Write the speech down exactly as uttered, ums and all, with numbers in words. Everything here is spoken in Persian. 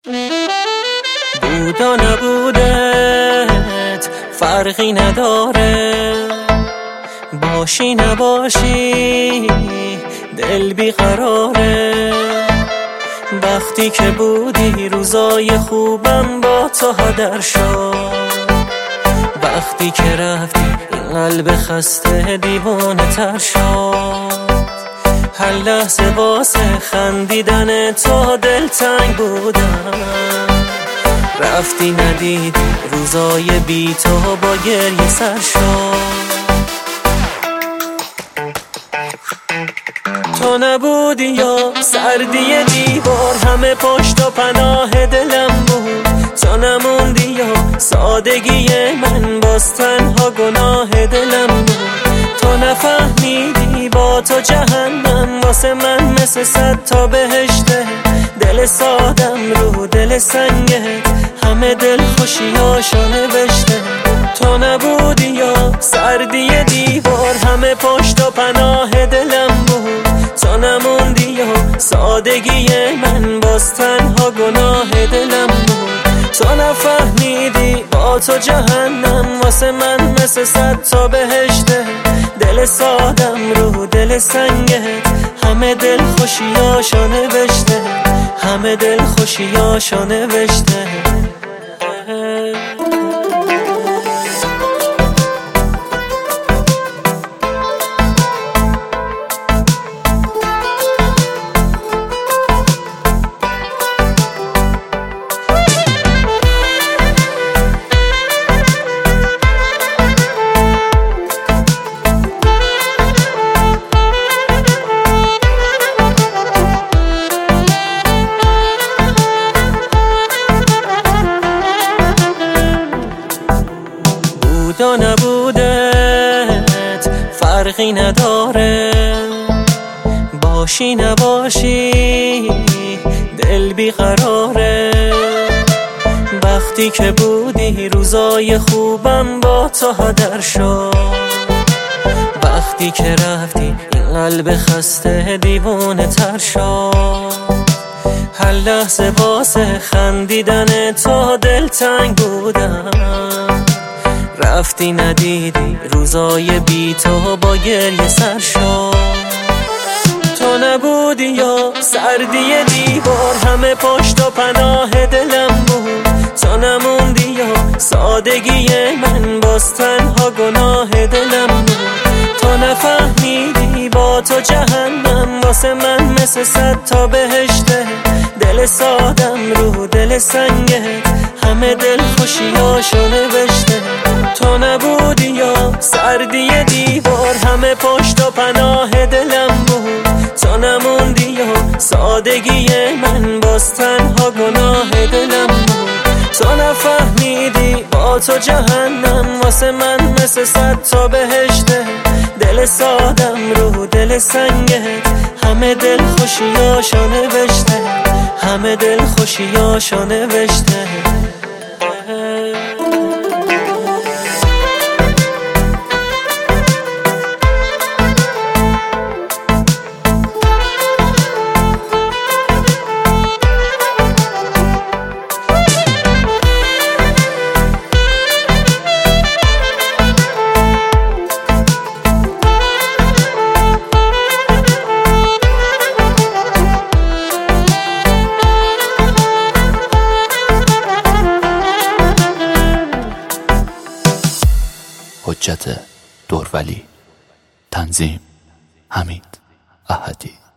بود و نبودت فرقی نداره، باشی نباشی دل بیقراره. وقتی که بودی روزای خوبم با تو هدر شد، وقتی که رفتی این قلب خسته دیوانه تر شد. هر لحظه واسه خندیدن تو دلتنگ بودم، رفتی ندیدی روزای بی تو با گریه سر شد. تو نبودی یا سردی دیوار، همه پشت و پناه دلم بود. تو نموندی یا سادگی من، باز تنها گناه دلم بود. تو نفهمیدی با تو جهنم واسه من مثل صد تا بهشته. دل سادم رو دل سنگت همه دل خوشیاشو نوشته. تو نبودی یا سردی دیوار، همه پشت و پناه دلم بود. تو نموندی یا سادگی من، باز تنها گناه دلم بود. تو نفهمیدی با تو جهنم واسه من مثل صد تا بهشته. دل سادم رو دل سنگت همه دل خوشیاشو نوشته، همه دل خوشیاشو نوشته. بود و نبودت فرقی نداره، باشی نباشی دل بیقراره. وقتی که بودی روزای خوبم با تو هدر شد، وقتی که رفتی این قلب خسته دیوانه تر شد. هر لحظه واسه خندیدن تو دلتنگ بودم، رفتی ندیدی روزای بی تو با گریه سر شد. تو نبودی یا سردی دیوار، همه پشت و پناه دلم بود. تو نموندی یا سادگی من، باز تنها گناه دلم بود. تو نفهمیدی با تو جهنم واسه من مثل صد تا بهشته. دل سادم رو دل سنگت همه دل خوشیاشو نوشته. تو نبودی یا سردی دیوار، همه پشت و پناه دلم بود. تو نموندی یا سادگی من، باز تنها گناه دلم بود. تو نفهمیدی با تو جهنم واسه من مثل صد تا بهشته. دل سادم رو دل سنگت همه دل خوشیاشو نوشته، همه دل خوشیاشو نوشته. حجت دورولی. تنظیم حمید احدی.